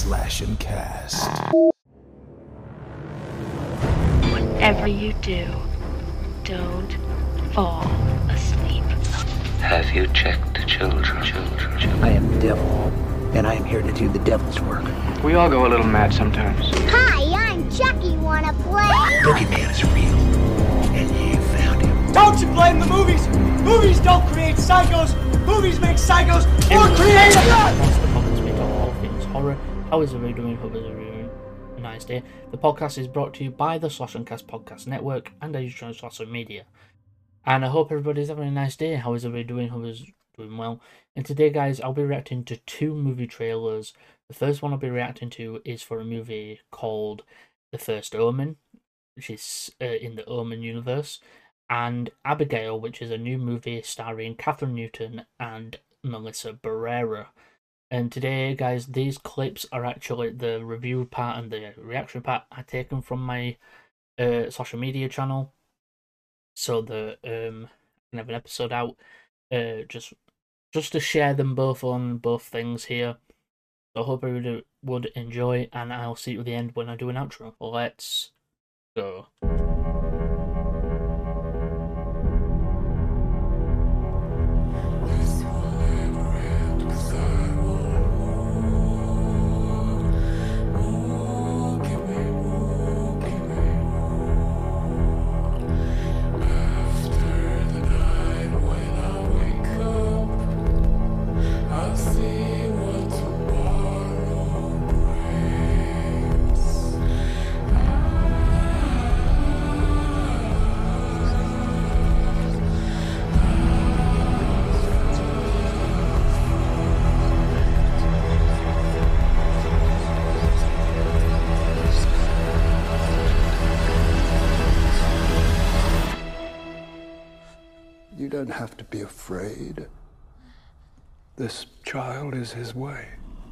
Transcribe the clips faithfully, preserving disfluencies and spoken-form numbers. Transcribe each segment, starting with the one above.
Slash and Cast. Whatever you do, don't fall asleep. Have you checked the children, children, children? I am the devil, and I am here to do the devil's work. We all go a little mad sometimes. Hi, I'm Chucky. Wanna play? Boogeyman is real, and you found him. Don't you blame the movies! Movies don't create psychos! Movies make psychos more creative! That's the podcast we talk all things horror. How is everybody doing? Hope everybody's doing a nice day. The podcast is brought to you by the Slash and Cast Podcast Network and I use social media. And I hope everybody's having a nice day. How is everybody doing? Hope everybody's doing well. And today, guys, I'll be reacting to two movie trailers. The first one I'll be reacting to is for a movie called The First Omen, which is uh, in the Omen universe, and Abigail, which is a new movie starring Catherine Newton and Melissa Barrera. And today, guys, these clips are actually the review part and the reaction part are taken from my uh, social media channel. So the um, I can have an episode out uh, just just to share them both on both things here. So I hope everybody would enjoy, and I'll see you at the end when I do an outro. Let's go. You don't have to be afraid. This child is his way.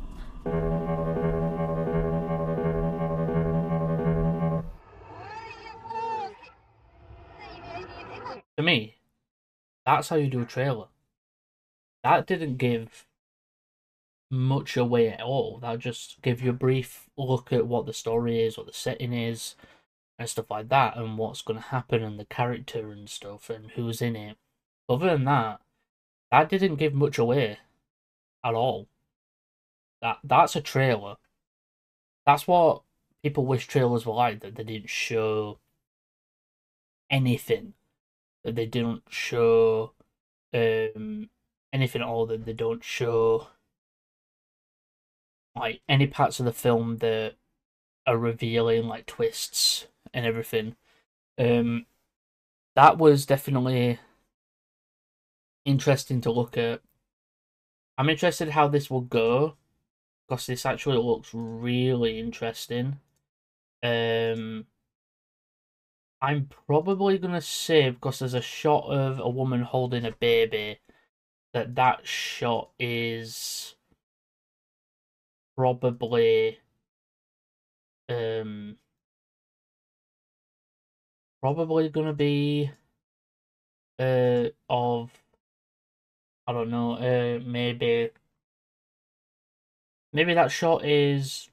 To me, that's how you do a trailer. That didn't give much away at all. That just gave you a brief look at what the story is, what the setting is, and stuff like that, and what's going to happen, and the character and stuff, and who's in it. Other than that, that didn't give much away at all. That That's a trailer. That's what people wish trailers were like, that they didn't show anything. That they didn't show um, anything at all, that they don't show like any parts of the film that are revealing, like twists and everything. Um, that was definitely interesting to look at. I'm interested how this will go, because this actually looks really interesting. Um, I'm probably gonna say, because there's a shot of a woman holding a baby, that that shot is probably um probably gonna be uh of I don't know, uh, maybe, maybe that shot is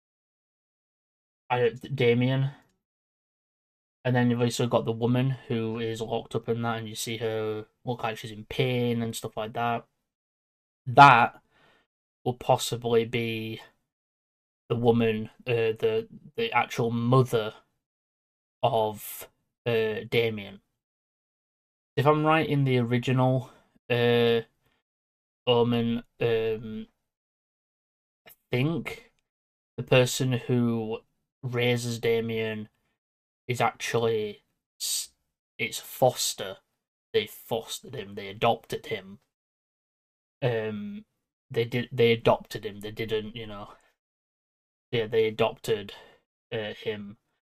I don't, Damien, and then you've also got the woman who is locked up in that, and you see her look like she's in pain and stuff like that. That will possibly be the woman, uh, the the actual mother of uh, Damien. If I'm right in the original uh Omen, um I think the person who raises Damien is actually, it's foster. They fostered him, they adopted him. Um they did they adopted him, they didn't, you know. Yeah, they adopted uh, him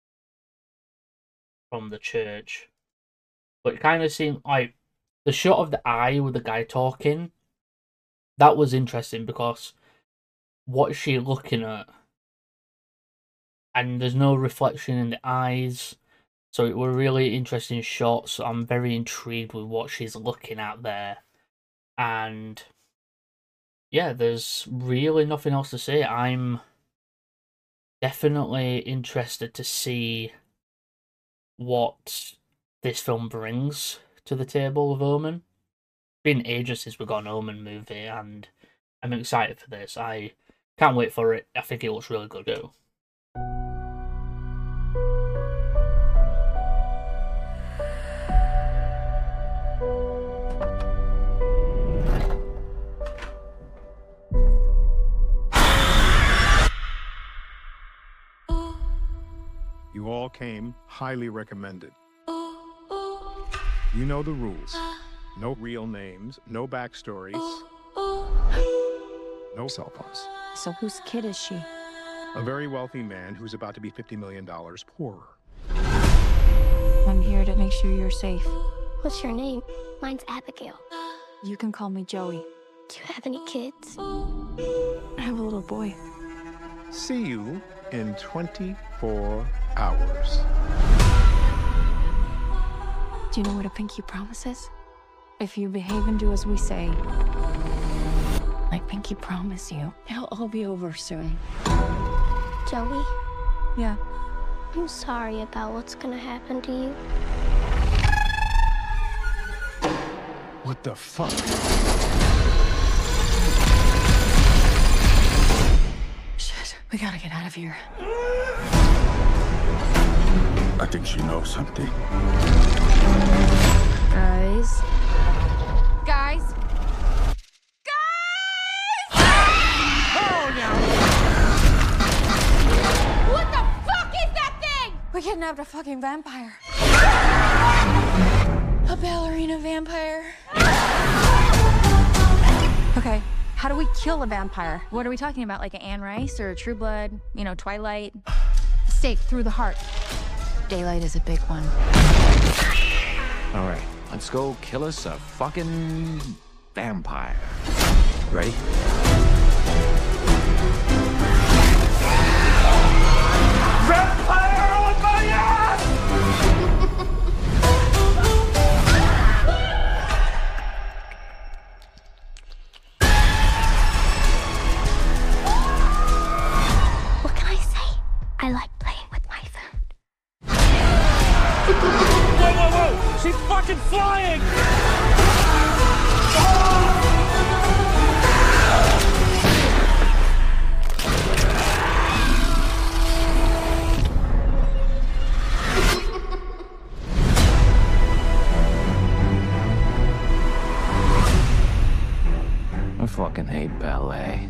from the church. But it kind of seemed like the shot of the eye with the guy talking, that was interesting, because what is she looking at? And there's no reflection in the eyes, so it were really interesting shots. I'm very intrigued with what she's looking at there. And yeah, there's really nothing else to say. I'm definitely interested to see what this film brings to the table of Omen. It's been ages since we got an Omen movie, and I'm excited for this. I can't wait for it. I think it looks really good too. You all came highly recommended. You know the rules. No real names, no backstories, no cell phones. So whose kid is she? A very wealthy man who's about to be fifty million dollars poorer. I'm here to make sure you're safe. What's your name? Mine's Abigail. You can call me Joey. Do you have any kids? I have a little boy. See you in twenty-four hours. Do you know what a pinky promise is? If you behave and do as we say, like Pinky promise you, it'll all be over soon. Joey, Yeah. I'm sorry about what's gonna happen to you. What the fuck? Shit, we gotta get out of here. I think she knows something. Guys. Guys. What the fuck is that thing? We kidnapped a fucking vampire. A ballerina vampire. Okay, how do we kill a vampire? What are we talking about? Like an Anne Rice or a True Blood? You know, Twilight? Stake through the heart. Daylight is a big one. All right, let's go kill us a fucking vampire. Ready? Vampire on my ass! What can I say? I like playing with my food. Whoa, whoa, whoa! She's fucking flying! I fucking hate ballet.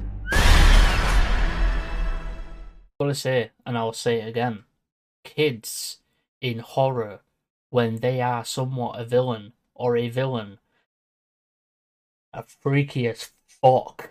Gotta say, and I'll say it again, kids in horror, when they are somewhat a villain or a villain, are freaky as fuck.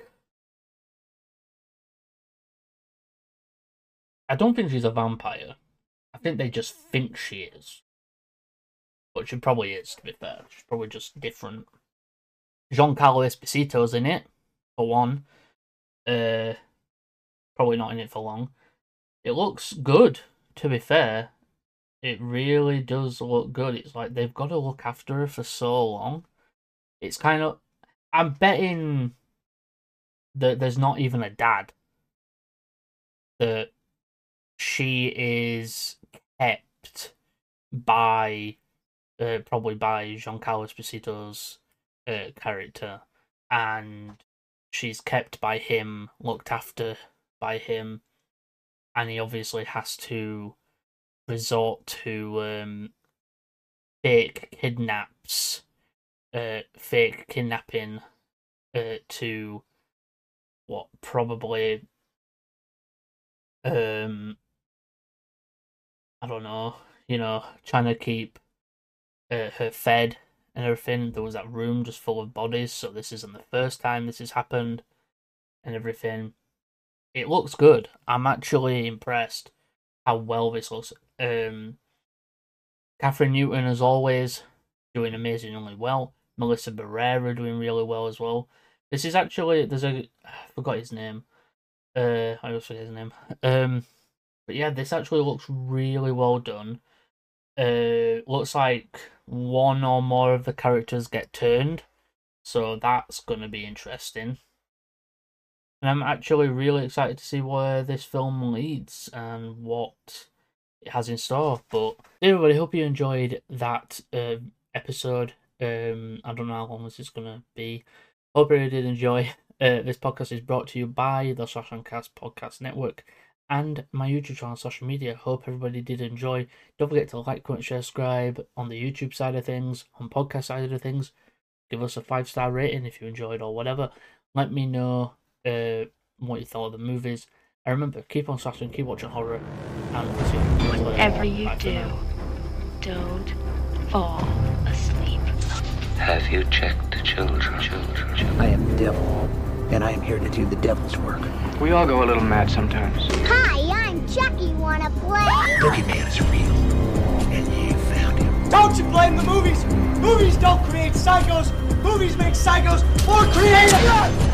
I don't think she's a vampire. I think they just think she is. But she probably is, to be fair. She's probably just different. Giancarlo Esposito's in it, for one. Uh, probably not in it for long. It looks good, to be fair. It really does look good. It's like they've got to look after her for so long. It's kind of... I'm betting that there's not even a dad. That she is kept by... Uh, probably by Giancarlo Esposito's uh, character. And she's kept by him, looked after by him. And he obviously has to resort to um, fake kidnaps, uh, fake kidnapping uh, to what probably, um, I don't know, you know, trying to keep uh, her fed and everything. There was that room just full of bodies, so this isn't the first time this has happened and everything. It looks good. I'm actually impressed how well this looks. Um, Catherine Newton, as always, doing amazingly well. Melissa Barrera doing really well as well. This is actually, there's a, I forgot his name. Uh, I always forget his name. Um, but yeah, this actually looks really well done. Uh, looks like one or more of the characters get turned, so that's gonna be interesting. And I'm actually really excited to see where this film leads and what it has in store. But everybody, hope you enjoyed that uh, episode. Um, I don't know how long this is going to be. Hope you did enjoy. Uh, this podcast is brought to you by the Slash and Cast Podcast Network and my YouTube channel, social media. Hope everybody did enjoy. Don't forget to like, comment, share, subscribe on the YouTube side of things, on podcast side of things. Give us a five star rating if you enjoyed or whatever. Let me know uh, what you thought of the movies. And remember, keep on slashing, keep watching horror, and we'll see you later. Whatever you Bye for do, now. don't fall asleep. Have you checked the children? Children, children. I am the devil, and I am here to do the devil's work. We all go a little mad sometimes. Hi, I'm Chucky. Wanna play? Boogeyman is real, and you found him. Don't you blame the movies! Movies don't create psychos! Movies make psychos more creative!